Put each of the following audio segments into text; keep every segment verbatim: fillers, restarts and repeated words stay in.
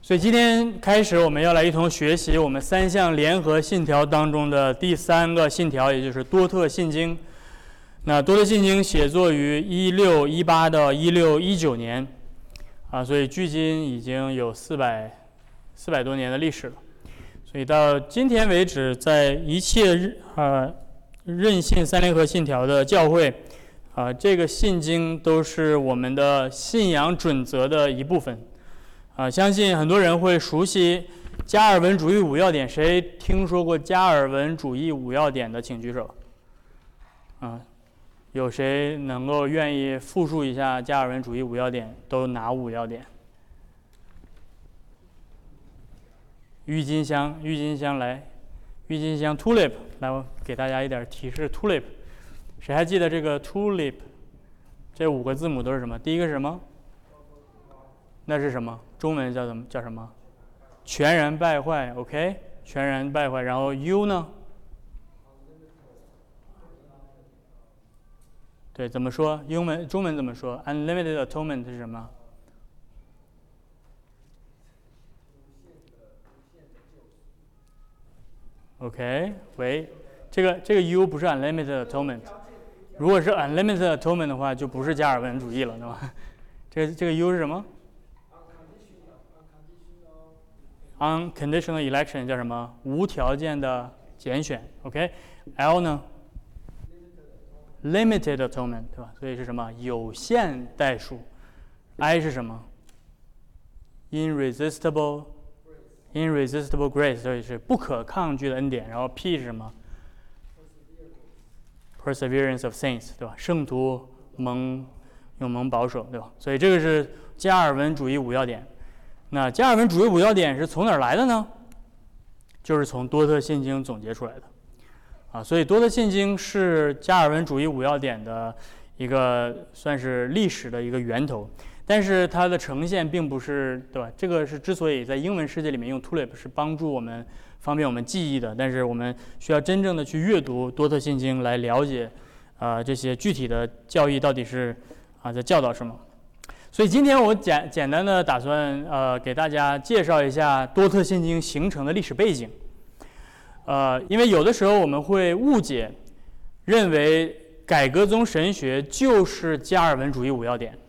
所以今天开始，我们要来一同学习我们三项联合信条当中的第三个信条，也就是多特信经。那多特信经写作于一六一八到一六一九年，啊，所以距今已经有四百四百多年的历史了。所以到今天为止，在一切啊认信三联合信条的教会，啊，这个信经都是我们的信仰准则的一部分。啊，相信很多人会熟悉加尔文主义五要点，谁听说过加尔文主义五要点的，请举手。啊，有谁能够愿意复述一下加尔文主义五要点都哪五要点？郁金香，郁金香来，郁金香 tulip， 来，我给大家一点提示 tulip， 谁还记得这个 tulip 这五个字母都是什么？第一个是什么？那是什么？中文叫什么？叫什么？全然败坏 ，OK， 全然败坏。然后 U 呢？对，怎么说？英文、中文怎么说 ？Unlimited atonement 是什么？OK， 喂，这个这个 U 不是 unlimited atonement， 如果是 unlimited atonement 的话，就不是加尔文主义了，对吧？这个这个 U 是什么 ？unconditional election 叫什么？无条件的拣选。OK，L 呢 ？limited atonement 对吧？所以是什么？有限代赎。I 是什么 ？irresistible irresistible grace， 所以是不可抗拒的恩典。然后 P 是什么 ？perseverance of saints 对吧？圣徒蒙永蒙保守对吧？所以这个是加尔文主义五要点。那加尔文主义五要点是从哪儿来的呢？就是从多特信经总结出来的。啊，所以多特信经是加尔文主义五要点的一个算是历史的一个源头，但是它的呈现并不是，对吧？这个是之所以在英文世界里面用 tulip 是帮助我们方便我们记忆的，但是我们需要真正的去阅读多特信经来了解，啊，这些具体的教义到底是啊在教导什么。所以今天我简简单的打算呃给大家介绍一下多特信经形成的历史背景。呃，因为有的时候我们会误解，认为改革宗神学就是加尔文主义五要点。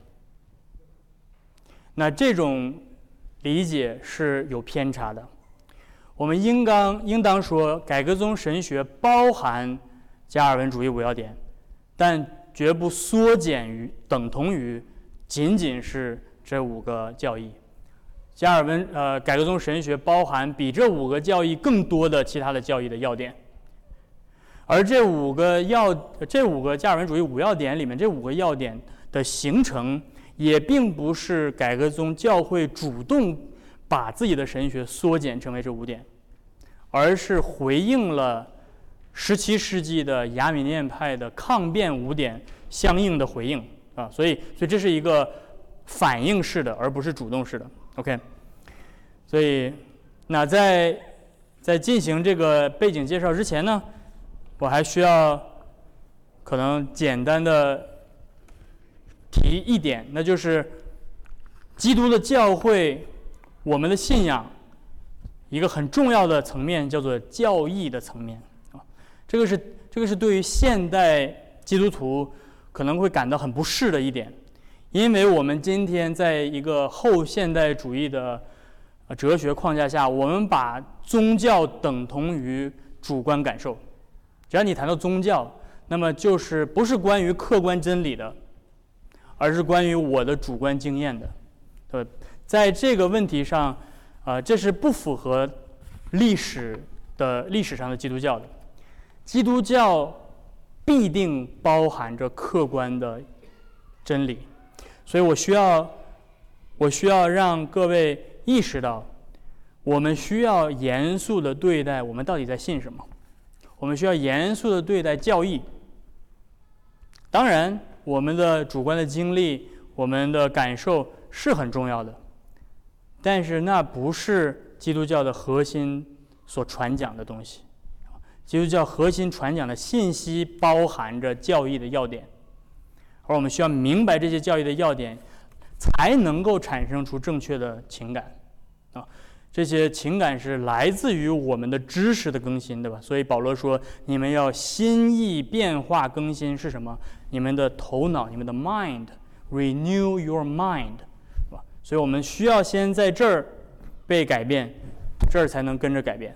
那这种理解是有偏差的。我们应当应当说，改革宗神学包含加尔文主义五要点，但绝不缩减于等同于仅仅是这五个教义。加尔文呃改革宗神学包含比这五个教义更多的其他的教义的要点，而这五个要这五个加尔文主义五要点里面，这五个要点的形成也并不是改革宗教会主动把自己的神学缩减成为这五点，而是回应了十七世纪的亚米念派的抗辩五点相应的回应啊，所以所以这是一个反应式的，而不是主动式的。OK， 所以那在在进行这个背景介绍之前呢，我还需要可能简单的提一点，那就是基督的教会，我们的信仰一个很重要的层面叫做教义的层面啊，这个是这个是对于现代基督徒可能会感到很不适的一点。因为我们今天在一个后现代主义的哲学框架下，我们把宗教等同于主观感受。只要你谈到宗教，那么就是不是关于客观真理的，而是关于我的主观经验的。对，在这个问题上，啊、呃，这是不符合历史的历史上的基督教的。基督教必定包含着客观的真理。所以我需要，我需要让各位意识到，我们需要严肃地对待我们到底在信什么。我们需要严肃地对待教义。当然，我们的主观的经历、我们的感受是很重要的，但是那不是基督教的核心所传讲的东西。基督教核心传讲的信息包含着教义的要点。而我们需要明白这些教义的要点，才能够产生出正确的情感。 啊。这些情感是来自于我们的知识的更新，对吧？所以保罗说，你们要心意变化更新是什么？你们的头脑，你们的 mind，renew your mind， 对吧？所以我们需要先在这儿被改变，这儿才能跟着改变。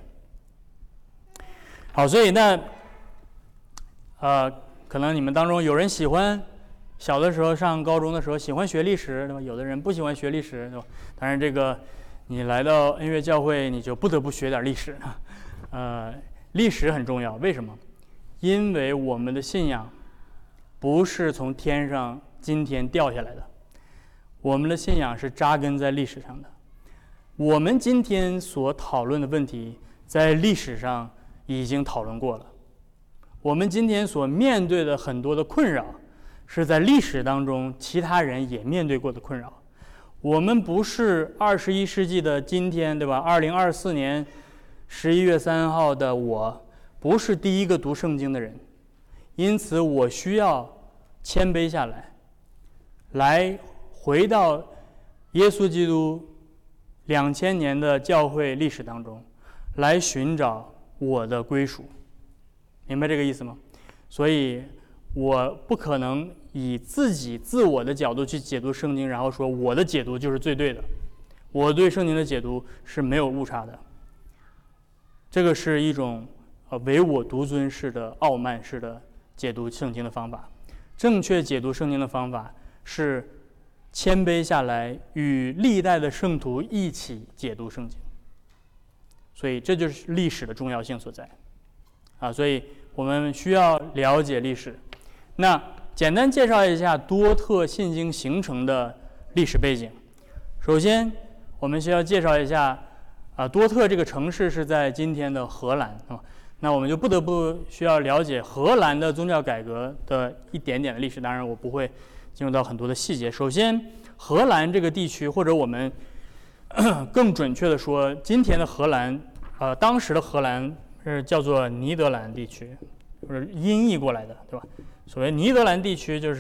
好，所以那呃，可能你们当中有人喜欢小的时候上高中的时候喜欢学历史，对吧？有的人不喜欢学历史，对吧？当然这个。你来到恩乐教会，你就不得不学点历史，呃，历史很重要。为什么？因为我们的信仰不是从天上今天掉下来的，我们的信仰是扎根在历史上的。我们今天所讨论的问题，在历史上已经讨论过了。我们今天所面对的很多的困扰，是在历史当中其他人也面对过的困扰。我们不是二十一世纪的今天，对吧？二零二四年十一月三号的我，不是第一个读圣经的人，因此我需要谦卑下来，来回到耶稣基督两千年的教会历史当中，来寻找我的归属。明白这个意思吗？所以我不可能以自己自我的角度去解读圣经，然后说我的解读就是最对的，我对圣经的解读是没有误差的。这个是一种呃唯我独尊式的傲慢式的解读圣经的方法。正确解读圣经的方法是谦卑下来，与历代的圣徒一起解读圣经。所以这就是历史的重要性所在啊！所以我们需要了解历史。那简单介绍一下多特信经形成的历史背景。首先，我们需要介绍一下，啊，多特这个城市是在今天的荷兰啊。那我们就不得不需要了解荷兰的宗教改革的一点点的历史。当然，我不会进入到很多的细节。首先，荷兰这个地区，或者我们更准确的说，今天的荷兰，呃，当时的荷兰是叫做尼德兰地区，就是音译过来的，对吧？所谓尼德兰地区就是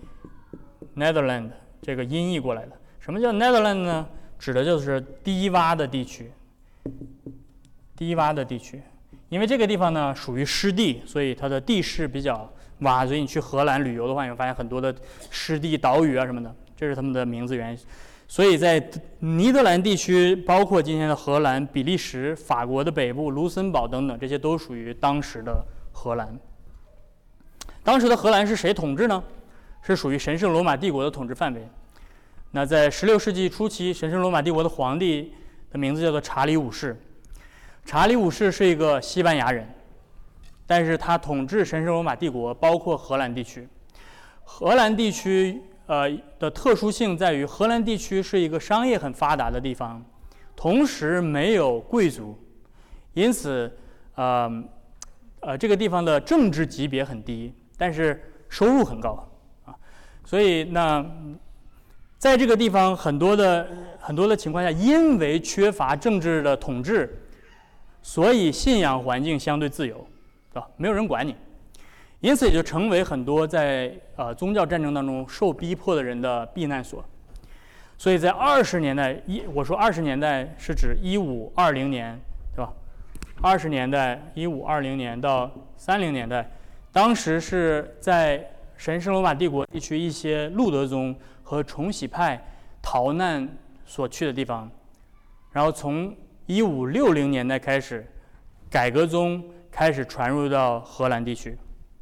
Netherland 这个音译过来的。什么叫 Netherland 呢？指的就是低洼的地区。低洼的地区，因为这个地方呢属于湿地，所以它的地势比较洼。所以你去荷兰旅游的话，你会发现很多的湿地岛屿啊什么的，这是他们的名字原因。所以在尼德兰地区，包括今天的荷兰、比利时、法国的北部、卢森堡等等，这些都属于当时的荷兰。当时的荷兰是谁统治呢？是属于神圣罗马帝国的统治范围。那在十六世纪初期，神圣罗马帝国的皇帝的名字叫做查理五世。查理五世是一个西班牙人，但是他统治神圣罗马帝国，包括荷兰地区。荷兰地区呃的特殊性在于，荷兰地区是一个商业很发达的地方，同时没有贵族，因此呃呃这个地方的政治级别很低，但是收入很高啊。所以那在这个地方很多的很多的情况下，因为缺乏政治的统治，所以信仰环境相对自由，对吧？没有人管你，因此也就成为很多在呃宗教战争当中受逼迫的人的避难所。所以在二十年代，一我说二十年代是指一五二零年，对吧？二十年代一五二零年到三零年代，当时是在神圣罗马帝国地区一些路德宗和重洗派逃难所去的地方。然后从一五六零年代开始，改革宗开始传入到荷兰地区。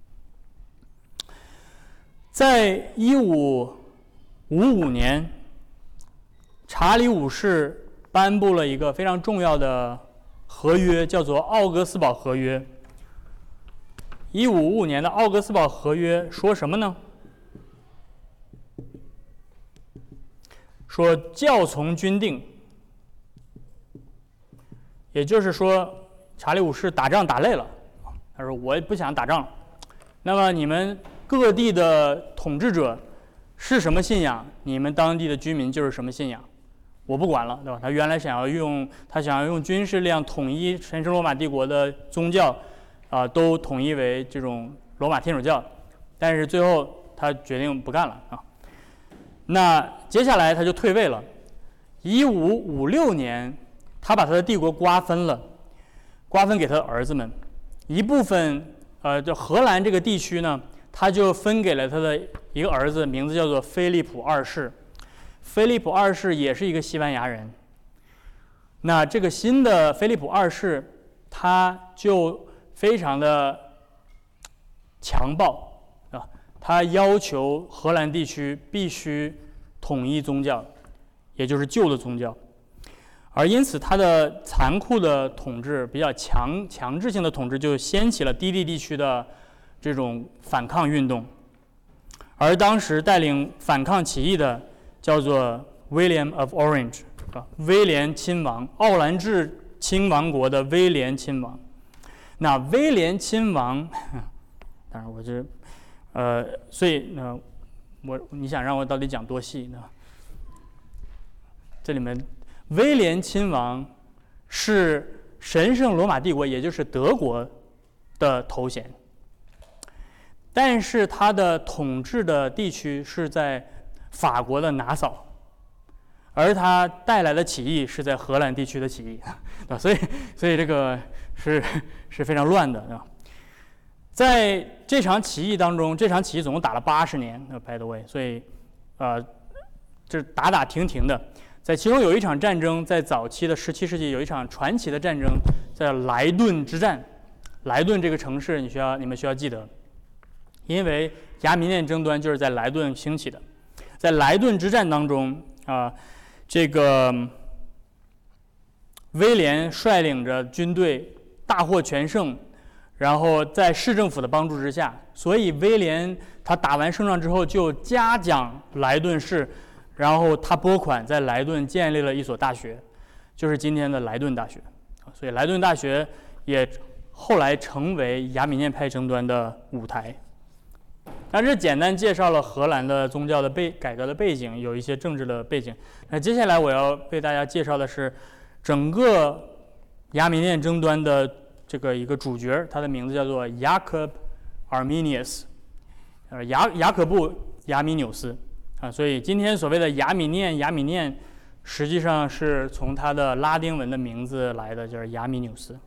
在一五五五年，查理五世颁布了一个非常重要的合约，叫做奥格斯堡合约。一五五五年的奥格斯堡合约说什么呢？说教从军定，也就是说，查理五世打仗打累了，他说我也不想打仗了。那么你们各地的统治者是什么信仰，你们当地的居民就是什么信仰，我不管了，对吧？他原来想要用他想要用军事力量统一神圣罗马帝国的宗教，啊、呃，都统一为这种罗马天主教，但是最后他决定不干了啊。那接下来他就退位了， 一五五六年，他把他的帝国瓜分了，瓜分给他的儿子们，一部分呃，就荷兰这个地区呢，他就分给了他的一个儿子，名字叫做菲利普二世。菲利普二世也是一个西班牙人。那这个新的菲利普二世，他就非常的强暴啊，他要求荷兰地区必须统一宗教，也就是旧的宗教。而因此，他的残酷的统治，比较强强制性的统治，就掀起了低地地区的这种反抗运动。而当时带领反抗起义的叫做 William of Orange 啊，威廉亲王，奥兰治亲王国的威廉亲王。那威廉亲王，当然我这，呃，所以呢，我你想让我到底讲多细呢？这里面。威廉亲王是神圣罗马帝国，也就是德国的头衔，但是他的统治的地区是在法国的拿扫，而他带来的起义是在荷兰地区的起义，啊，所以所以这个是是非常乱的啊。在这场起义当中，这场起义总共打了八十年 ，by the way， 所以呃，这打打停停的。在其中有一场战争，在早期的十七世纪有一场传奇的战争，叫莱顿之战。莱顿这个城市，你需要你们需要记得，因为亚米念争端就是在莱顿兴起的。在莱顿之战当中啊，这个威廉率领着军队大获全胜，然后在市政府的帮助之下，所以威廉他打完胜仗之后就嘉奖莱顿市。然后他拨款在莱顿建立了一所大学，就是今天的莱顿大学。所以莱顿大学也后来成为亚米念派争端的舞台。那这简单介绍了荷兰的宗教的背改革的背景，有一些政治的背景。那接下来我要为大家介绍的是整个亚米念争端的这个一个主角，他的名字叫做 Jacob Arminius， 呃雅雅可布亚米纽斯。啊，所以今天所谓的亚米念，亚米念，实际上是从他的拉丁文的名字来的，就是亚米纽斯。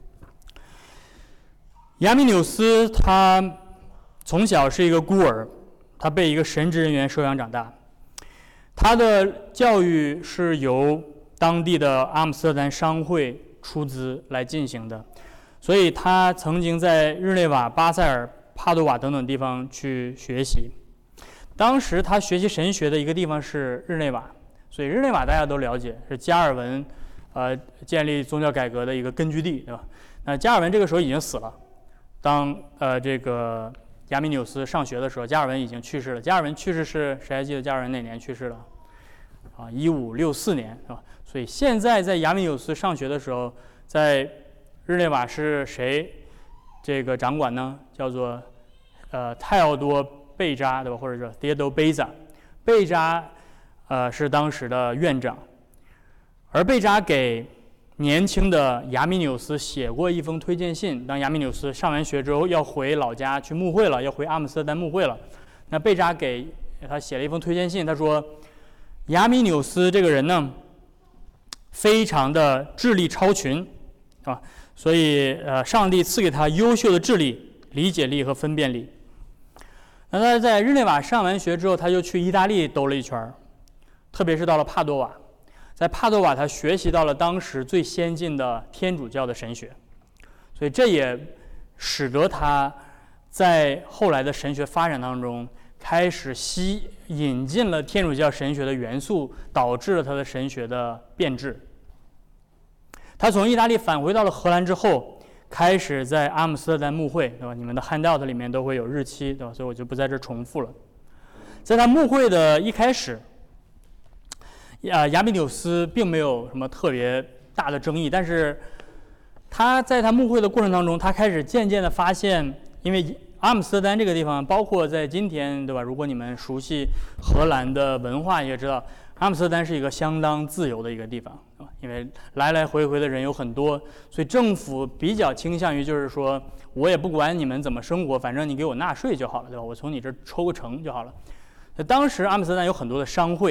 亚米纽斯他从小是一个孤儿，他被一个神职人员收养长大。他的教育是由当地的阿姆斯特丹商会出资来进行的，所以他曾经在日内瓦、巴塞尔、帕多瓦等等地方去学习。当时他学习神学的一个地方是日内瓦，所以日内瓦大家都了解，是加尔文，呃，建立宗教改革的一个根据地，对吧？那加尔文这个时候已经死了，当呃这个亚米纽斯上学的时候，加尔文已经去世了。加尔文去世是谁还记得加尔文哪年去世了？啊，一五六四年，是吧？所以现在在亚米纽斯上学的时候，在日内瓦是谁这个掌管呢？叫做呃泰奥多。贝扎，对吧？或者说 Theodore Beza， 贝扎，呃，是当时的院长，而贝扎给年轻的亚米纽斯写过一封推荐信。当亚米纽斯上完学之后，要回老家去牧会了，要回阿姆斯特丹牧会了。那贝扎给他写了一封推荐信，他说：“亚米纽斯这个人呢，非常的智力超群，啊，所以呃，上帝赐给他优秀的智力、理解力和分辨力。”那他在日内瓦上完学之后，他就去意大利兜了一圈，特别是到了帕多瓦。在帕多瓦，他学习到了当时最先进的天主教的神学，所以这也使得他在后来的神学发展当中开始吸引进了天主教神学的元素，导致了他的神学的变质。他从意大利返回到了荷兰之后，开始在阿姆斯特丹牧会，对吧？你们的 handout 里面都会有日期，对吧？所以我就不在这重复了。在他牧会的一开始，啊，亚米纽斯并没有什么特别大的争议，但是他在他牧会的过程当中，他开始渐渐的发现，因为阿姆斯特丹这个地方，包括在今天，对吧？如果你们熟悉荷兰的文化，也知道阿姆斯特丹是一个相当自由的一个地方，啊，因为来来回回的人有很多，所以政府比较倾向于就是说，我也不管你们怎么生活，反正你给我纳税就好了，对吧？我从你这抽个成就好了。那当时阿姆斯特丹有很多的商会，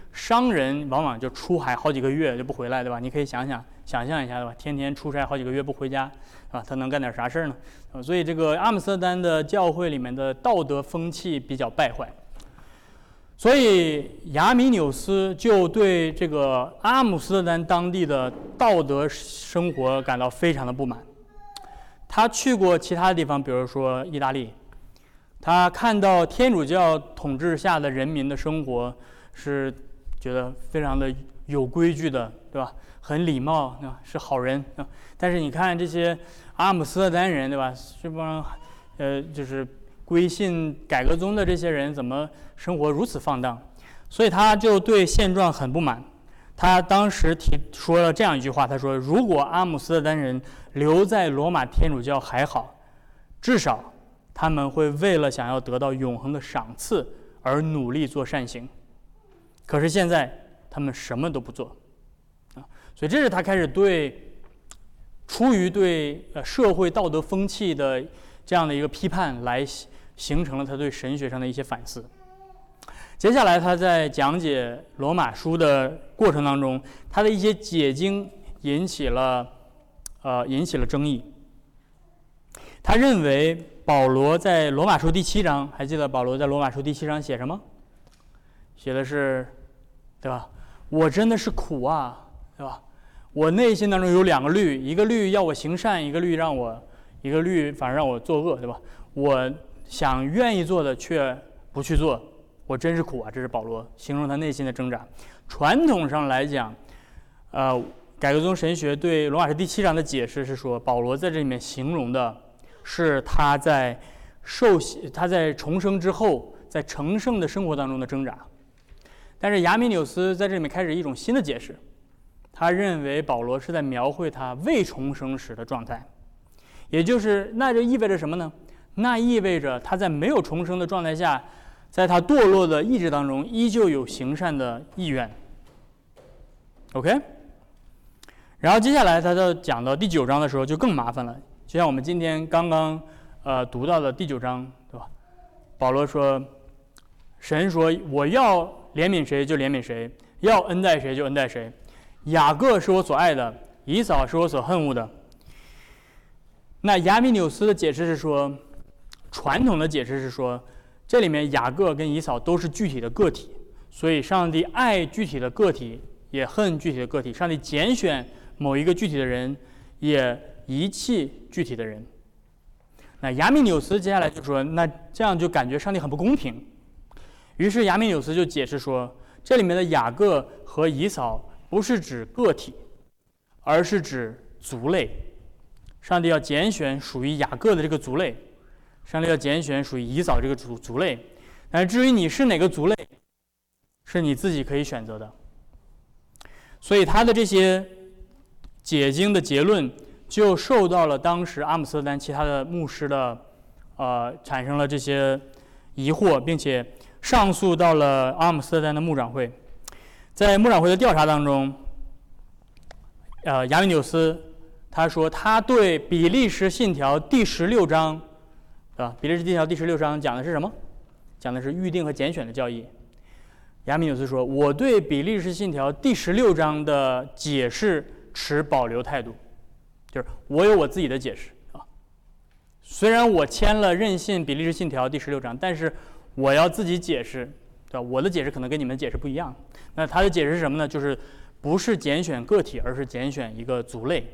商人往往就出海好几个月就不回来，对吧？你可以想想想象一下，对吧？天天出差好几个月不回家，啊，他能干点啥事儿呢？啊，所以这个阿姆斯特丹的教会里面的道德风气比较败坏，所以亚米纽斯就对这个阿姆斯特丹当地的道德生活感到非常的不满。他去过其他地方，比如说意大利，他看到天主教统治下的人民的生活是觉得非常的有规矩的，对吧？很礼貌，对吧？是好人啊。但是你看这些阿姆斯特丹人，对吧？这帮呃就是归信改革宗的这些人，怎么生活如此放荡？所以他就对现状很不满。他当时提说了这样一句话，他说：“如果阿姆斯特丹人留在罗马天主教还好，至少他们会为了想要得到永恒的赏赐而努力做善行。可是现在他们什么都不做啊！所以这是他开始对出于对呃社会道德风气的这样的一个批判，来形成了他对神学上的一些反思。接下来他在讲解罗马书的过程当中，他的一些解经引起了呃引起了争议。他认为保罗在罗马书第七章，还记得保罗在罗马书第七章写什么？写的是，对吧？我真的是苦啊，对吧？我内心当中有两个律，一个律要我行善，一个律让我，一个律反而让我作恶，对吧？我想愿意做的却不去做，我真是苦啊！这是保罗形容他内心的挣扎。传统上来讲，呃，改革宗神学对罗马书第七章的解释是说，保罗在这里面形容的是他在受他在重生之后，在成圣的生活当中的挣扎。但是亚米纽斯在这里面开始一种新的解释，他认为保罗是在描绘他未重生时的状态，也就是那就意味着什么呢？那意味着他在没有重生的状态下，在他堕落的意志当中依旧有行善的意愿。OK， 然后接下来他就讲到第九章的时候就更麻烦了，就像我们今天刚刚呃读到的第九章，对吧？保罗说，神说我要怜悯谁就怜悯谁，要恩待谁就恩待谁。雅各是我所爱的，以扫是我所恨恶的。那亚米纽斯的解释是说，传统的解释是说，这里面雅各跟以扫都是具体的个体，所以上帝爱具体的个体，也恨具体的个体。上帝拣选某一个具体的人，也遗弃具体的人。那亚米纽斯接下来就说，那这样就感觉上帝很不公平。于是亚米纽斯就解释说，这里面的雅各和以扫不是指个体，而是指族类。上帝要拣选属于雅各的这个族类，上帝要拣选属于以扫这个族族类。但是至于你是哪个族类，是你自己可以选择的。所以他的这些解经的结论就受到了当时阿姆斯特丹其他的牧师的呃产生了这些疑惑，并且上诉到了阿姆斯特丹的牧长会。在牧长会的调查当中，呃，亚米纽斯他说他对比利时信条第十六章，啊，比利时信条第十六章讲的是什么？讲的是预定和拣选的教义。亚米纽斯说，我对比利时信条第十六章的解释持保留态度，就是我有我自己的解释啊。虽然我签了认信比利时信条第十六章，但是我要自己解释，对吧？我的解释可能跟你们的解释不一样。那他的解释是什么呢？就是不是拣选个体，而是拣选一个族类。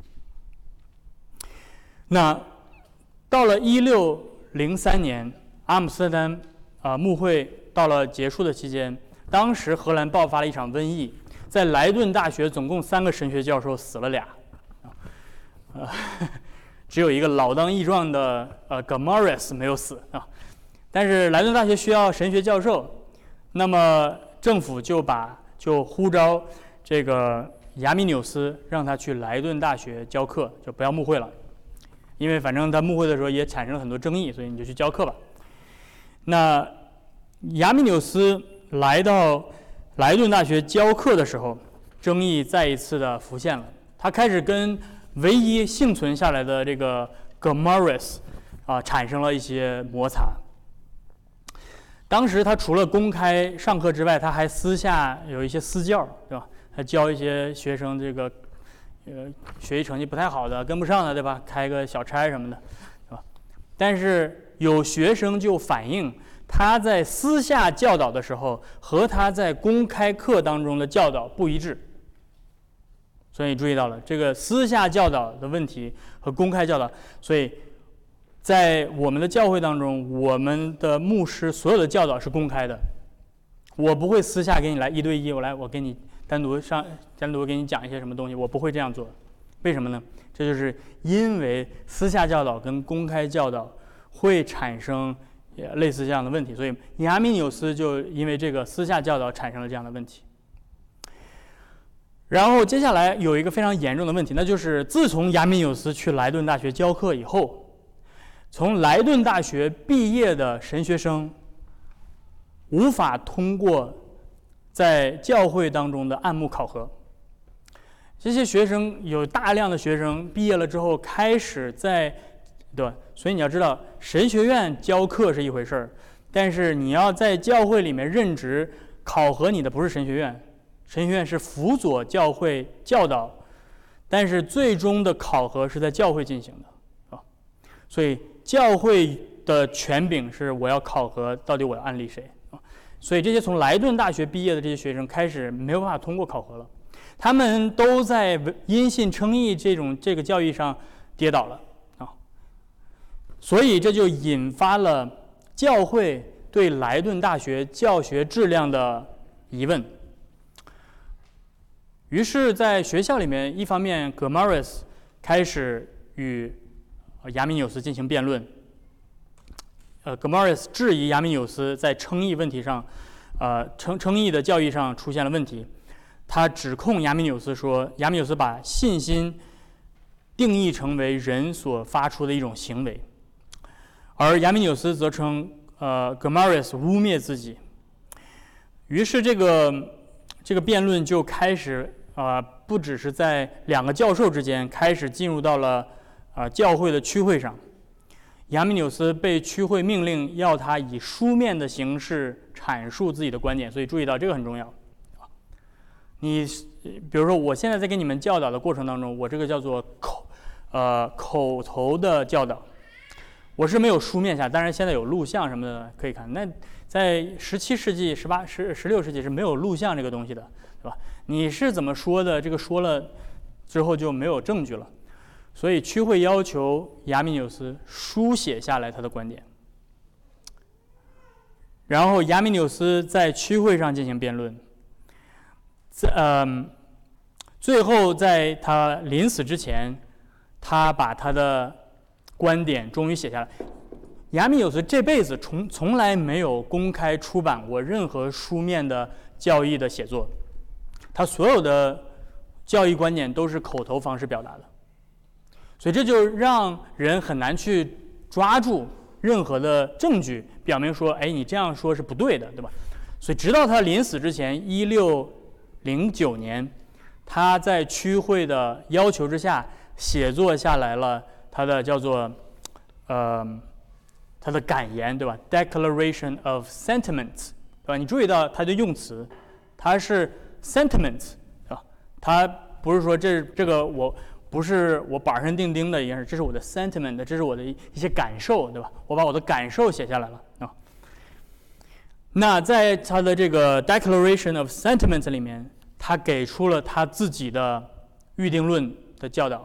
那到了一六零三年，阿姆斯特丹啊、呃、牧会到了结束的期间，当时荷兰爆发了一场瘟疫，在莱顿大学总共三个神学教授死了俩，啊，呃，只有一个老当益壮的呃 Gomarus 没有死啊。但是莱顿大学需要神学教授，那么政府就把就呼召这个亚米纽斯，让他去莱顿大学教课，就不要牧会了，因为反正他牧会的时候也产生了很多争议，所以你就去教课吧。那亚米纽斯来到莱顿大学教课的时候，争议再一次的浮现了。他开始跟唯一幸存下来的这个 Gomarus 啊产生了一些摩擦。 当时他除了公开上课之外，他还私下有一些私教，对吧？他教一些学生这个，呃，学习成绩不太好的、跟不上的，对吧？开个小差什么的，对吧？但是有学生就反映，他在私下教导的时候和他在公开课当中的教导不一致。所以注意到了这个私下教导的问题和公开教导，所以在我们的教会当中，我们的牧师所有的教导是公开的，我不会私下给你来一对一，我来我给你单独上单独给你讲一些什么东西，我不会这样做。为什么呢？这就是因为私下教导跟公开教导会产生类似这样的问题，所以亚米纽斯就因为这个私下教导产生了这样的问题。然后接下来有一个非常严重的问题，那就是自从亚米纽斯去莱顿大学教课以后，从莱顿大学毕业的神学生无法通过在教会当中的按牧考核。这些学生有大量的学生毕业了之后开始在，对吧？所以你要知道，神学院教课是一回事儿，但是你要在教会里面任职，考核你的不是神学院，神学院是辅佐教会教导，但是最终的考核是在教会进行的，啊，所以教会的权柄是我要考核到底我要安利谁啊，所以这些从莱顿大学毕业的这些学生开始没有办法通过考核了，他们都在因信称义这种这个教义上跌倒了啊，所以这就引发了教会对莱顿大学教学质量的疑问。于是，在学校里面，一方面葛马瑞斯开始与亚米纽斯进行辩论。呃，葛马瑞斯质疑亚米纽斯在称义问题上，呃，称称义的教义上出现了问题。他指控亚米纽斯说，亚米纽斯把信心定义成为人所发出的一种行为，而亚米纽斯则称，呃，葛马瑞斯污蔑自己。于是，这个这个辩论就开始。啊、呃，不只是在两个教授之间，开始进入到了啊、呃、教会的区会上。亚米纽斯被区会命令要他以书面的形式阐述自己的观点，所以注意到这个很重要。你比如说，我现在在给你们教导的过程当中，我这个叫做口呃口头的教导，我是没有书面下，当然现在有录像什么的可以看。那在十七世纪、十八、十十六世纪是没有录像这个东西的，对吧？你是怎么说的？这个说了之后就没有证据了，所以区会要求亚米纽斯书写下来他的观点，然后亚米纽斯在区会上进行辩论，在嗯，最后在他临死之前，他把他的观点终于写下来。亚米纽斯这辈子从从来没有公开出版过任何书面的教义的写作。他所有的教义观点都是口头方式表达的，所以这就让人很难去抓住任何的证据，表明说，哎，你这样说是不对的，对吧？所以直到他临死之前，一六零九年，他在区会的要求之下，写作下来了他的叫做，呃，他的感言，对吧 ？Declaration of Sentiments， 对吧？你注意到他的用词，他是sentiments， 啊，他不是说这这个我不是我板上钉钉的一件事，这是我的 sentiment， 这是我的一些感受，对吧？我把我的感受写下来了啊。那在他的这个 Declaration of Sentiments 里面，他给出了他自己的预定论的教导。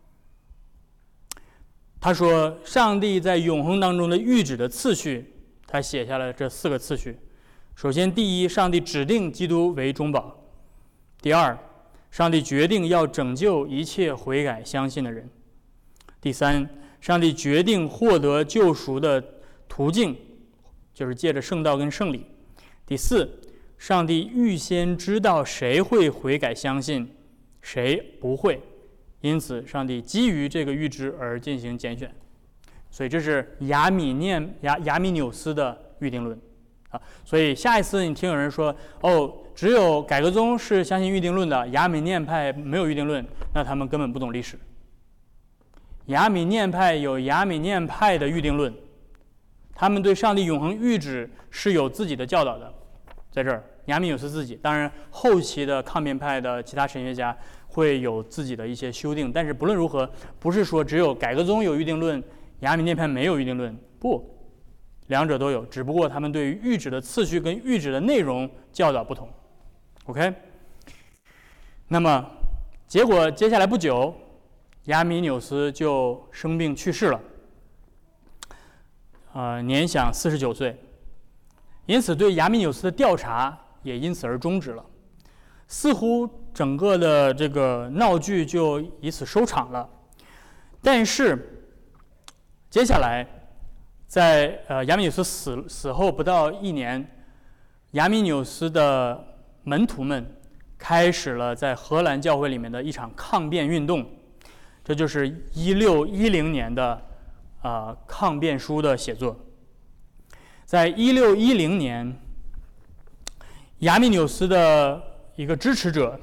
他说，上帝在永恒当中的预旨的次序，他写下了这四个次序。首先，第一，上帝指定基督为中保。第二，上帝决定要拯救一切悔改相信的人。第三，上帝决定获得救赎的途径，就是借着圣道跟圣礼。第四，上帝预先知道谁会悔改相信，谁不会，因此上帝基于这个预知而进行拣选。所以这是亚米念亚亚米纽斯的预定论。啊，所以下一次你听有人说，哦，只有改革宗是相信预定论的，亚米念派没有预定论，那他们根本不懂历史。亚米念派有亚米念派的预定论， 他们对上帝永恒谕旨是有自己的教导的。在这儿，亚米纽斯自己，当然后期的抗辩派的其他神学家会有自己的一些修订，但是不论如何，不是说只有改革宗有预定论，亚米念派没有预定论，不，两者都有，只不过他们对于谕旨的次序跟谕旨的内容教导不同。OK， 那么结果接下来不久，亚米纽斯就生病去世了，呃，年享四十九岁。因此，对亚米纽斯的调查也因此而终止了，似乎整个的这个闹剧就以此收场了。但是，接下来，在呃亚米纽斯死死后不到一年，亚米纽斯的门徒们开始了在荷兰教会里面的一场抗辩运动，这就是一六一零年的呃抗辩书的写作。在一六一零年，亚米纽斯的一个支持者，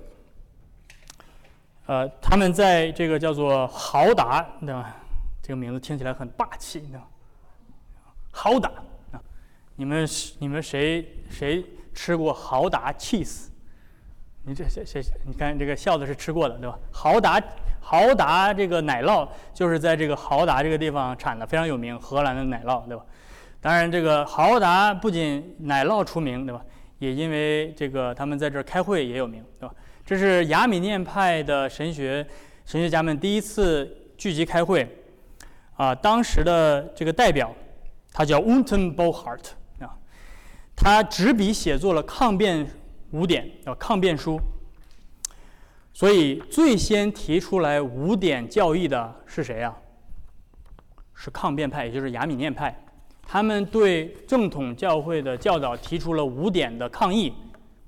呃，他们在这个叫做豪达，对吧？这个名字听起来很霸气，对吧？豪达，你们你们谁谁吃过豪达 cheese？ 你这谁谁？你看这个笑的是吃过的，对吧？豪达豪达这个奶酪就是在这个豪达这个地方产的，非常有名，荷兰的奶酪，对吧？当然，这个豪达不仅奶酪出名，对吧？也因为这个他们在这儿开会也有名，对吧？这是亚米念派的神学神学家们第一次聚集开会，啊，当时的这个代表他叫 Unten Bohart 啊，他执笔写作了抗辩五典啊抗辩书，所以最先提出来五典教义的是谁啊？是抗辩派，也就是亚米念派。他们对正统教会的教导提出了五点的抗议。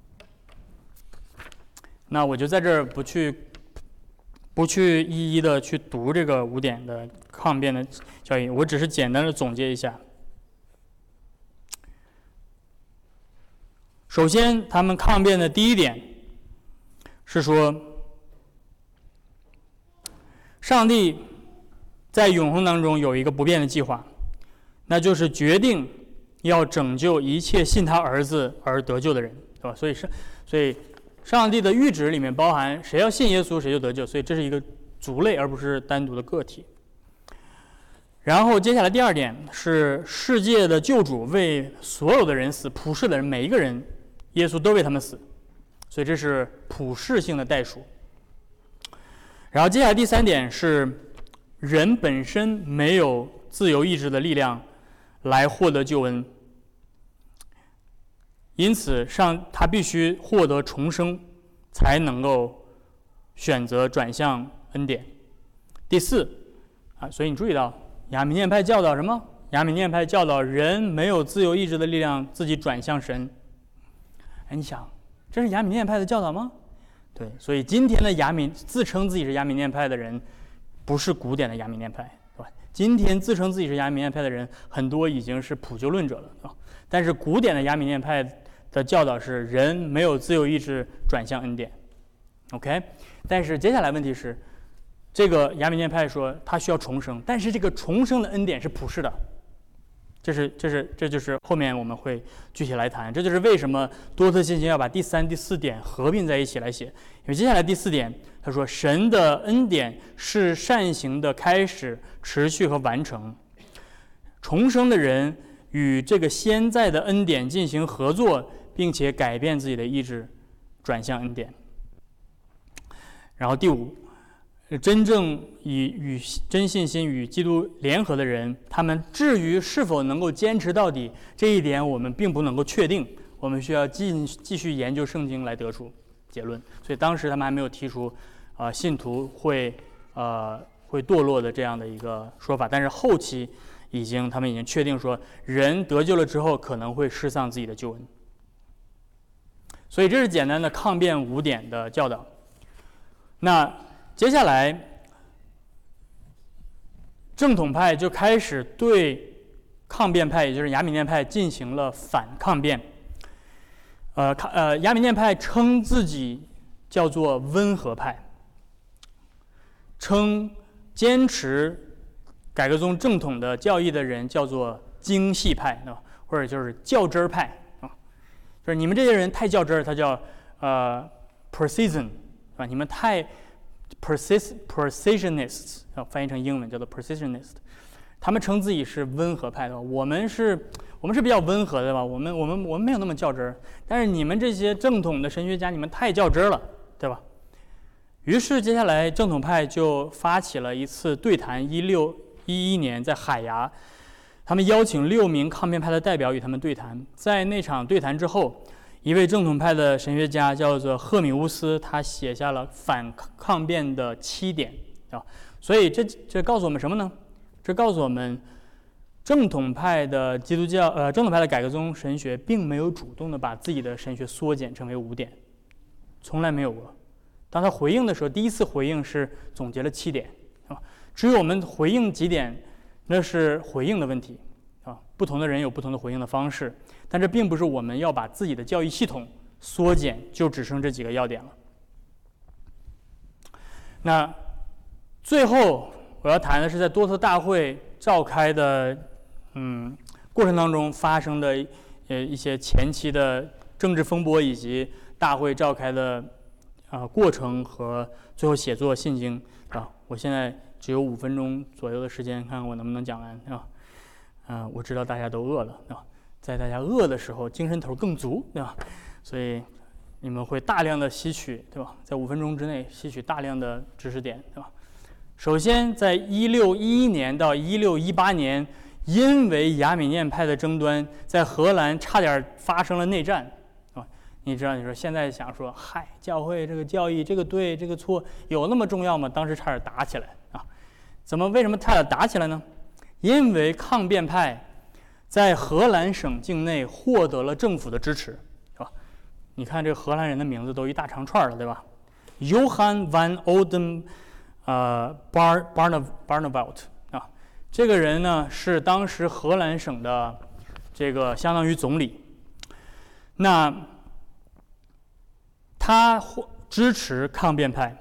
那我就在这儿不去不去一一的去读这个五点的抗辩的教义，我只是简单的总结一下。首先，他们抗辩的第一点是说，上帝在永恒当中有一个不变的计划。那就是决定要拯救一切信他儿子而得救的人，对吧？所以是，所以上帝的谕旨里面包含谁要信耶稣谁就得救，所以这是一个族类而不是单独的个体。然后接下来第二点是世界的救主为所有的人死，普世的人每一个人，耶稣都为他们死，所以这是普世性的代赎。然后接下来第三点是人本身没有自由意志的力量来获得救恩，因此上他必须获得重生，才能够选择转向恩典。第四啊，所以你注意到亚米念派教导什么？亚米念派教导人没有自由意志的力量自己转向神。哎，你想，这是亚米念派的教导吗？对，所以今天的亚米自称自己是亚米念派的人，不是古典的亚米念派。今天自称自己是亚米念派的人，很多已经是普救论者了啊。但是古典的亚米念派的教导是人没有自由意志转向恩典 ，OK？ 但是接下来问题是，这个亚米念派说他需要重生，但是这个重生的恩典是普世的，这是这是这就是后面我们会具体来谈。这就是为什么多特信息要把第三、第四点合并在一起来写，因为接下来第四点他说神的恩典是善行的开始、持续和完成。重生的人与这个先在的恩典进行合作，并且改变自己的意志，转向恩典。然后第五，真正以与真信心与基督联合的人，他们至于是否能够坚持到底，这一点我们并不能够确定，我们需要继继续研究圣经来得出结论。所以当时他们还没有提出，呃，信徒会呃会堕落的这样的一个说法，但是后期已经他们已经确定说，人得救了之后可能会失丧自己的救恩。所以这是简单的抗辩五点的教导。那接下来，正统派就开始对抗辩派，也就是亚米念派进行了反抗辩。呃，呃，亚米念派称自己叫做温和派，称坚持改革宗正统的教义的人叫做精细派，对吧？或者就是较真儿派啊，就是你们这些人太较真儿，他叫呃 precision， 是吧？你们太 persis precisionists 啊，翻译成英文叫做 precisionist。他们称自己是温和派的，我们是，我们是比较温和的吧？我们我们我们没有那么较真儿，但是你们这些正统的神学家，你们太较真儿了，对吧？于是接下来正统派就发起了一次对谈，一六一一年在海牙，他们邀请六名抗辩派的代表与他们对谈。在那场对谈之后，一位正统派的神学家叫做赫米乌斯，他写下了反抗辩的七点啊。所以这这告诉我们什么呢？这告诉我们，正统派的基督教，呃，正统派的改革宗神学并没有主动的把自己的神学缩减成为五点，从来没有过。当他回应的时候，第一次回应是总结了七点，啊，至于我们回应几点，那是回应的问题，啊，不同的人有不同的回应的方式，但这并不是我们要把自己的教义系统缩减，就只剩这几个要点了。那最后我要谈的是在多特大会召开的，嗯，过程当中发生的呃一些前期的政治风波，以及大会召开的啊、呃、过程和最后写作信经啊。我现在只有五分钟左右的时间，看看我能不能讲完啊。啊，我知道大家都饿了啊，在大家饿的时候，精神头更足，对吧？所以你们会大量的吸取，对吧？在五分钟之内吸取大量的知识点，对吧？首先，在一六一一年到一六一八年，因为亚米念派的争端，在荷兰差点发生了内战，啊，你知道？你说现在想说，嗨，教会这个教义，这个对，这个错，有那么重要吗？当时差点打起来啊！怎么？为什么差点打起来呢？因为抗辩派在荷兰省境内获得了政府的支持，是吧？你看这个荷兰人的名字都一大长串了，对吧 ？Johan van Olden。呃 ，Bar Barnev Barneveld 啊，这个人呢是当时荷兰省的这个相当于总理。那他支持抗辩派，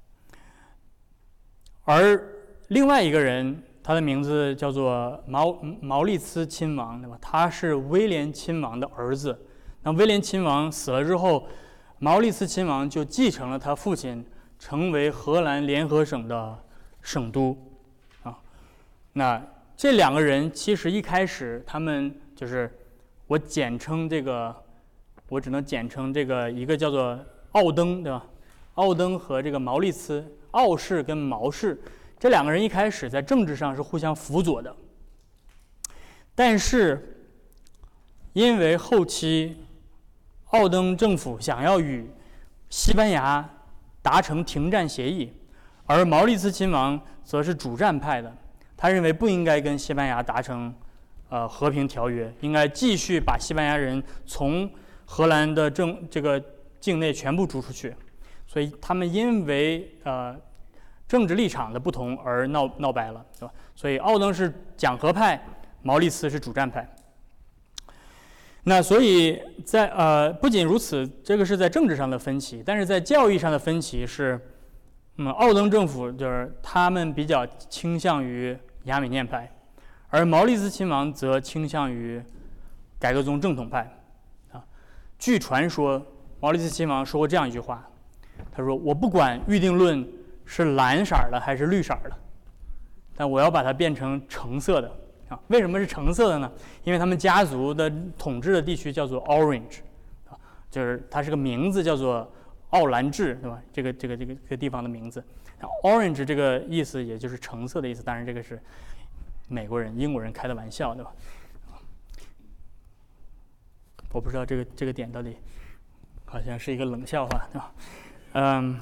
而另外一个人，他的名字叫做毛毛利兹亲王，对吧？他是威廉亲王的儿子。那威廉亲王死了之后，毛利兹亲王就继承了他父亲，成为荷兰联合省的省督，啊，那这两个人其实一开始他们就是我简称这个，我只能简称这个一个叫做奥登，对吧？奥登和这个毛利兹，奥氏跟毛氏这两个人一开始在政治上是互相辅佐的，但是因为后期奥登政府想要与西班牙达成停战协议，而毛利兹亲王则是主战派的，他认为不应该跟西班牙达成呃和平条约，应该继续把西班牙人从荷兰的政这个境内全部逐出去，所以他们因为呃政治立场的不同而闹闹掰了，对吧？所以奥登是讲和派，毛利兹是主战派。那所以在呃，不仅如此，这个是在政治上的分歧，但是在教义上的分歧是，嗯，奥登政府就是他们比较倾向于亚米念派，而毛利兹亲王则倾向于改革宗正统派。啊，据传说，毛利兹亲王说过这样一句话，他说：“我不管预定论是蓝色的还是绿色的，但我要把它变成橙色的。”啊，为什么是橙色的呢？因为他们家族的统治的地区叫做 Orange， 啊，就是它是个名字叫做奥兰治，对吧？这个这个这个这个地方的名字。Orange 这个意思也就是橙色的意思，当然这个是美国人、英国人开的玩笑，对吧？我不知道这个这个点到底好像是一个冷笑话，对吧？嗯。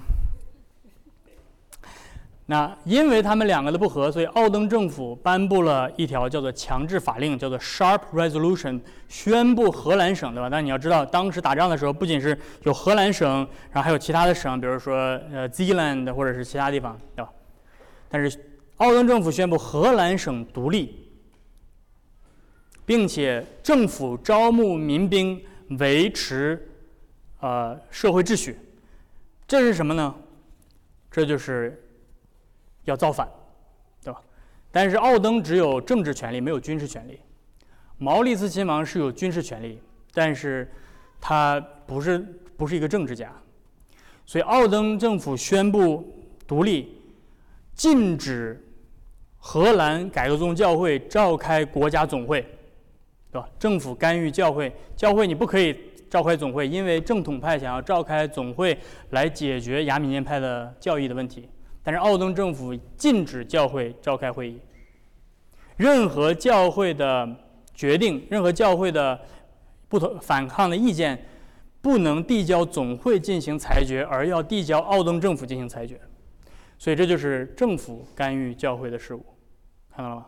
那因为他们两个的不和，所以奥登政府颁布了一条叫做强制法令，叫做 Sharp Resolution， 宣布荷兰省，对吧？但你要知道，当时打仗的时候，不仅是有荷兰省，然后还有其他的省，比如说呃 Zeeland 或者是其他地方，对吧？但是奥登政府宣布荷兰省独立，并且政府招募民兵维持呃社会秩序，这是什么呢？这就是要造反，对吧？但是奥登只有政治权利，没有军事权利， 毛利斯亲王是有军事权力，但是他不是不是一个政治家，所以奥登政府宣布独立，禁止荷兰改革宗教会召开国家总会，对吧？政府干预教会，教会你不可以召开总会，因为正统派想要召开总会来解决亚米念派的教义的问题，但是奥登政府禁止教会召开会议，任何教会的决定，任何教会的不同反抗的意见，不能递交总会进行裁决，而要递交奥登政府进行裁决。所以这就是政府干预教会的事务，看到了吗？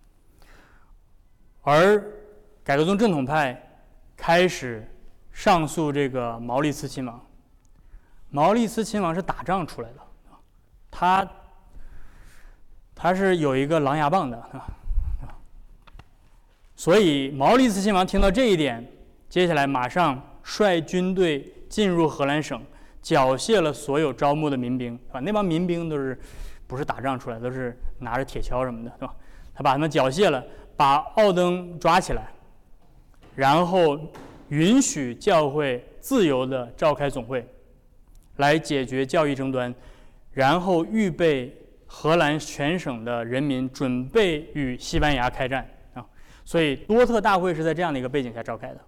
而改革宗正统派开始上诉这个毛利斯亲王。毛利斯亲王是打仗出来的，他他是有一个狼牙棒的啊，所以毛利斯亲王听到这一点，接下来马上率军队进入荷兰省，缴械了所有招募的民兵，啊，那帮民兵都是不是打仗出来，都是拿着铁锹什么的，对吧？他把他们缴械了，把奥登抓起来，然后允许教会自由地召开总会，来解决教义争端，然后预备荷兰全省的人民准备与西班牙开战啊。所以多特大会是在这样的一个背景下召开的。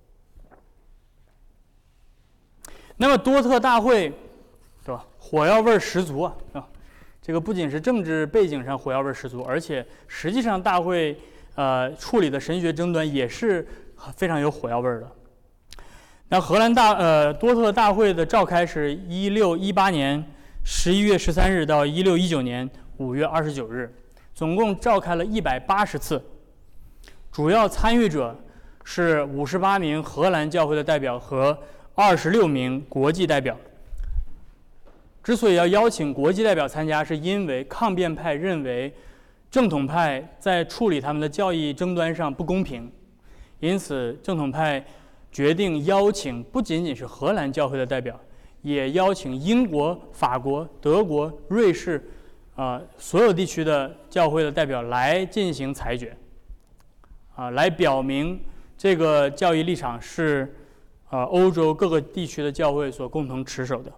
那么多特大会，对吧？火药味十足啊！啊，这个不仅是政治背景上火药味十足，而且实际上大会呃处理的神学争端也是非常有火药味的。那荷兰大呃多特大会的召开是一六一八年十一月十三日到一六一九年五月二十九日，总共召开了一百八十次，主要参与者是五十八名荷兰教会的代表和二十六名国际代表。之所以要邀请国际代表参加，是因为抗辩派认为正统派在处理他们的教义争端上不公平，因此正统派决定邀请不仅仅是荷兰教会的代表，也邀请英国、法国、德国、瑞士啊、呃、所有地区的教会的代表来进行裁决，啊、呃，来表明这个教义立场是呃欧洲各个地区的教会所共同持守的。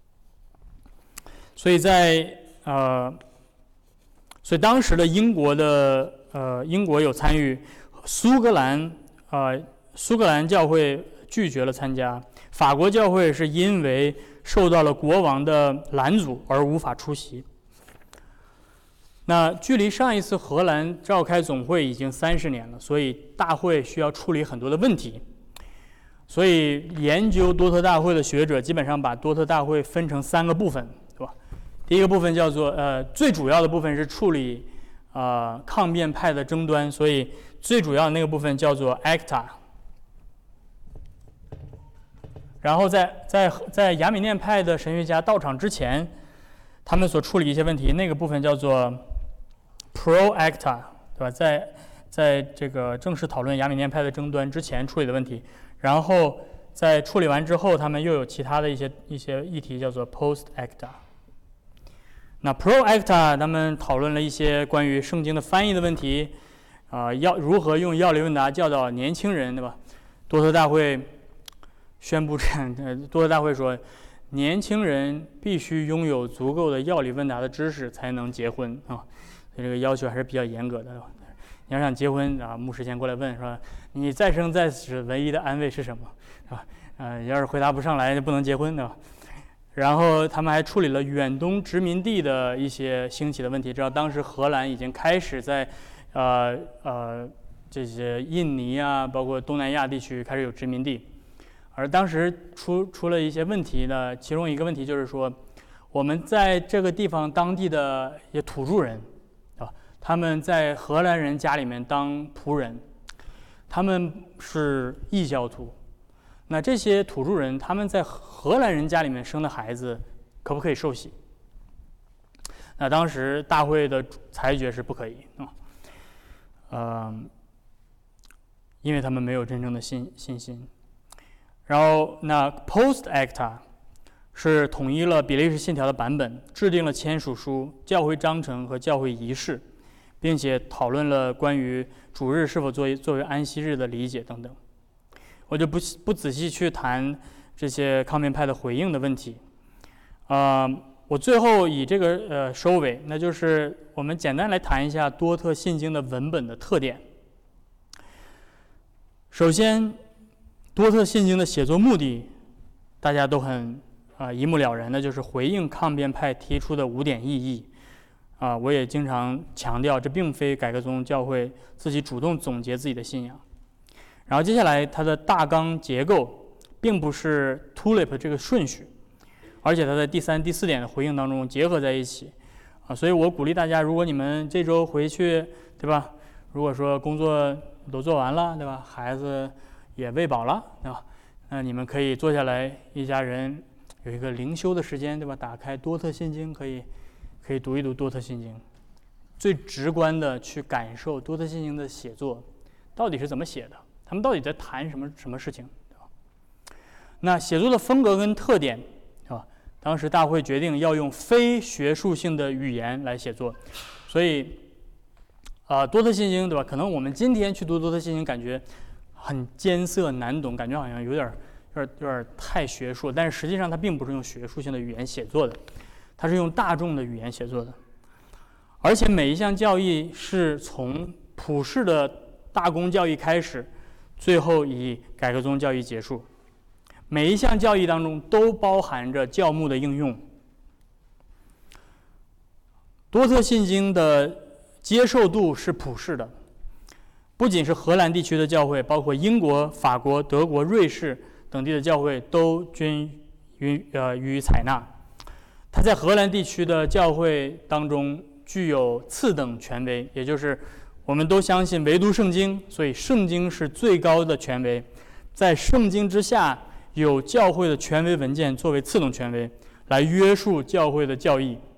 所以在呃，所以当时的英国的呃英国有参与，苏格兰呃苏格兰教会拒绝了参加，法国教会是因为受到了国王的拦阻而无法出席。那距离上一次荷兰召开总会已经三十年了，所以大会需要处理很多的问题。所以研究多特大会的学者基本上把多特大会分成三个部分，对吧？第一个部分叫做呃最主要的部分是处理呃抗辩派的争端，所以最主要的那个部分叫做 Acta。然后在在在亚米念派的神学家到场之前，他们所处理一些问题，那个部分叫做 Pro Acta， 对吧？在在这个正式讨论亚米念派的争端之前处理的问题，然后在处理完之后，他们又有其他的一些一些议题叫做 Post Acta。那 Pro Acta 他们讨论了一些关于圣经的翻译的问题，啊、呃，要如何用要理问答教导年轻人，对吧？多特大会宣布这样，呃，多特大会说，年轻人必须拥有足够的要理问答的知识才能结婚啊，所以这个要求还是比较严格的。你要想结婚啊，牧师先过来问说，你再生在世唯一的安慰是什么？啊，呃，要是回答不上来就不能结婚的。然后他们还处理了远东殖民地的一些兴起的问题，知道当时荷兰已经开始在，呃呃这些印尼啊，包括东南亚地区开始有殖民地。而当时出出了一些问题呢，其中一个问题就是说，我们在这个地方当地的一些土著人，啊，他们在荷兰人家里面当仆人，他们是异教徒。那这些土著人他们在荷兰人家里面生的孩子，可不可以受洗？那当时大会的裁决是不可以啊，呃，因为他们没有真正的信信心。然后，那 Post Acta 是统一了比利时信条的版本，制定了签署书、教会章程和教会仪式， 并且讨论了关于主日是否作为作为安息日的理解等等。我就不不仔细去谈这些抗辩派的回应的问题。啊、呃，我最后以这个呃收尾，那就是我们简单来谈一下多特信经的文本的特点。首先，多特信经的写作目的，大家都很啊、呃、一目了然的，就是回应抗辩派提出的五点异议。啊、呃，我也经常强调，这并非改革宗教会自己主动总结自己的信仰。然后接下来，它的大纲结构并不是 tulip 这个顺序，而且它在第三、第四点的回应当中结合在一起。啊，所以我鼓励大家，如果你们这周回去，对吧？如果说工作都做完了，对吧？孩子也喂饱了，对吧？那你们可以坐下来，一家人有一个灵修的时间，对吧？打开多特信经，可以可以读一读多特信经，最直观的去感受多特信经的写作到底是怎么写的，他们到底在谈什么什么事情，对吧？那写作的风格跟特点，是吧？当时大会决定要用非学术性的语言来写作，所以。啊、呃，多特信经，对吧？可能我们今天去读多特信经，感觉很艰涩难懂，感觉好像有点、有点、有点太学术。但是实际上，它并不是用学术性的语言写作的，它是用大众的语言写作的。而且每一项教义是从普世的大公教义开始，最后以改革宗教义结束。每一项教义当中都包含着教牧的应用。多特信经的接受度是普世的，不仅是荷兰地区的教会，包括英国、法国、德国、瑞士等地的教会都均予呃予以采纳。它在荷兰地区的教会当中具有次等权威，也就是我们都相信唯独圣经，所以圣经是最高的权威。在圣经之下，有教会的权威文件作为次等权威，来约束教会的教义。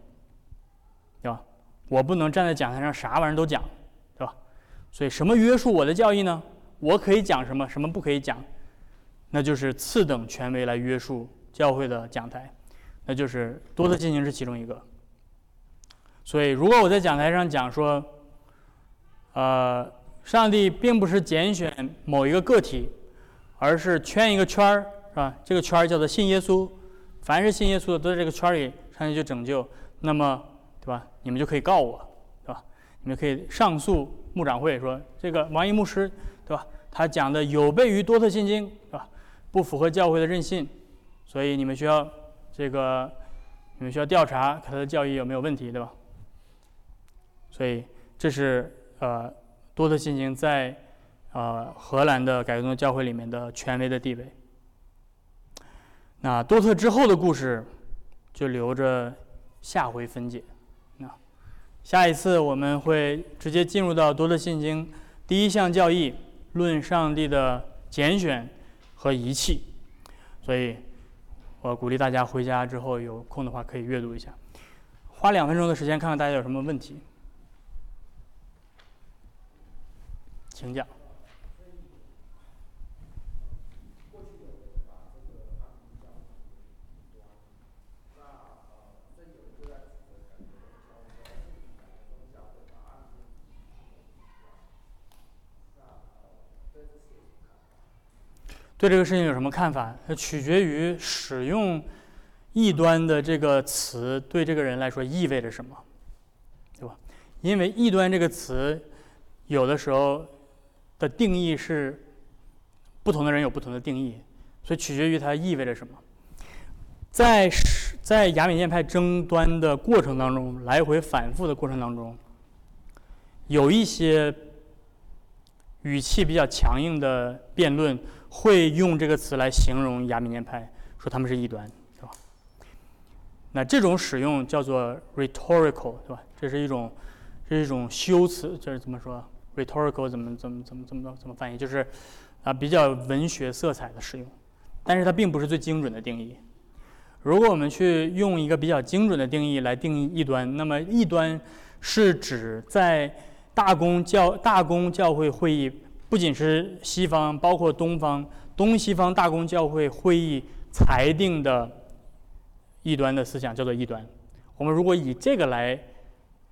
我不能站在讲台上啥玩意儿都讲，对吧？所以什么约束我的教义呢？我可以讲什么，什么不可以讲？那就是次等权威来约束教会的讲台，那就是多特信经是其中一个。所以，如果我在讲台上讲说，呃，上帝并不是拣选某一个个体，而是圈一个圈儿，是吧？这个圈儿叫做信耶稣，凡是信耶稣的都在这个圈里，上帝就拯救。那么对吧？你们就可以告我，对吧？你们可以上诉牧长会，说这个王一牧师，对吧？他讲的有悖于多特信经，对吧？不符合教会的任信，所以你们需要这个，你们需要调查他的教义有没有问题，对吧？所以这是呃多特信经在呃荷兰的改革宗教会里面的权威的地位。那多特之后的故事就留着下回分解。下一次我们会直接进入到多特信经第一项教义，论上帝的拣选和遗弃。所以我鼓励大家回家之后有空的话可以阅读一下，花两分钟的时间看看大家有什么问题，请讲。对这个事情有什么看法？它取决于使用异端的这个词对这个人来说意味着什么，对吧？因为异端这个词有的时候的定义是不同的人有不同的定义，所以取决于它意味着什么。在在雅美念派争端的过程当中，来回反复的过程当中，有一些语气比较强硬的辩论会用这个词来形容雅美念派，说他们是异端，是吧？那这种使用叫做 rhetorical， 对吧？这是一种，这是一种修辞，这是怎么说 ？rhetorical 怎么怎么怎么怎么怎么翻译？就是啊比较文学色彩的使用，但是它并不是最精准的定义。如果我们去用一个比较精准的定义来定义异端，那么异端是指在大公教大公教会会议，不仅是西方，包括东方，东西方大公教会会议裁定的异端的思想叫做异端。我们如果以这个来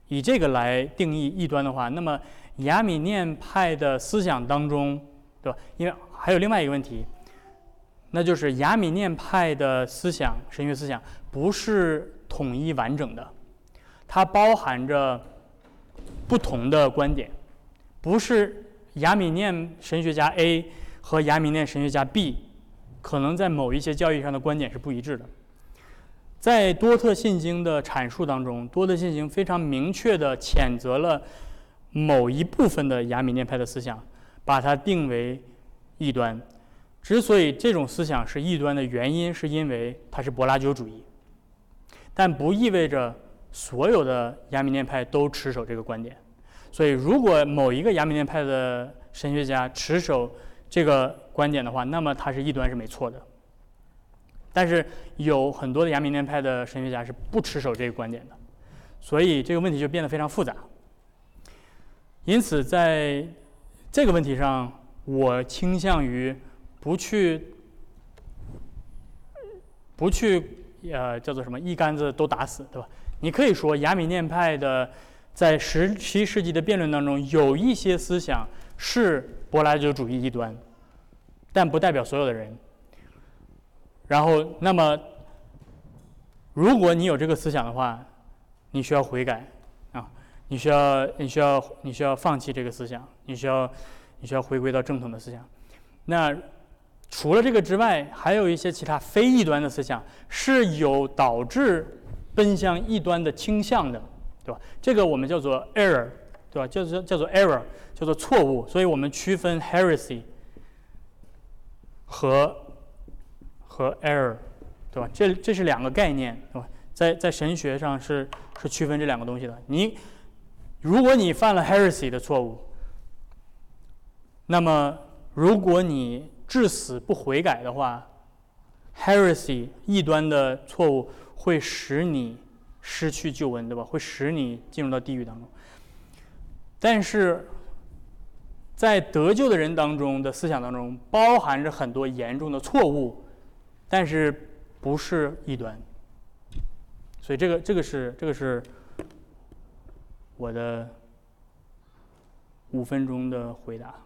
以这个来定义异端的话，那么亚米念派的思想当中，对吧？因为还有另外一个问题，那就是亚米念派的思想，神学思想不是统一完整的，它包含着不同的观点，不是亚米念神学家 A 和亚米念神学家 B 可能在某一些教义上的观点是不一致的。在多特信经的阐述当中，多特信经非常明确地谴责了某一部分的亚米念派的思想，把它定为异端。之所以这种思想是异端的原因，是因为它是柏拉修主义，但不意味着所有的亚米念派都持守这个观点。所以，如果某一个亚米念派的神学家持守这个观点的话，那么他是异端是没错的。但是有很多的亚米念派的神学家是不持守这个观点的，所以这个问题就变得非常复杂。因此，在这个问题上，我倾向于不去不去呃叫做什么一竿子都打死，对吧？你可以说亚米念派的在十七世纪的辩论当中，有一些思想是柏拉修主义异端，但不代表所有的人。然后，那么，如果你有这个思想的话，你需要悔改啊，你需要，你需要，你需要放弃这个思想，你需要，你需要回归到正统的思想。那除了这个之外，还有一些其他非异端的思想是有导致奔向异端的倾向的，对吧？这个我们叫做 error， 对吧？叫做叫做 error， 叫做错误。所以我们区分 heresy 和和 error， 对吧？这这是两个概念，对吧？在在神学上是是区分这两个东西的。你如果你犯了 heresy 的错误，那么如果你至死不悔改的话 ，heresy 异端的错误会使你失去救恩，对吧？会使你进入到地狱当中。但是在得救的人当中的思想当中，包含着很多严重的错误。但是不是异端，所以这个这个是这个是我的五分钟的回答。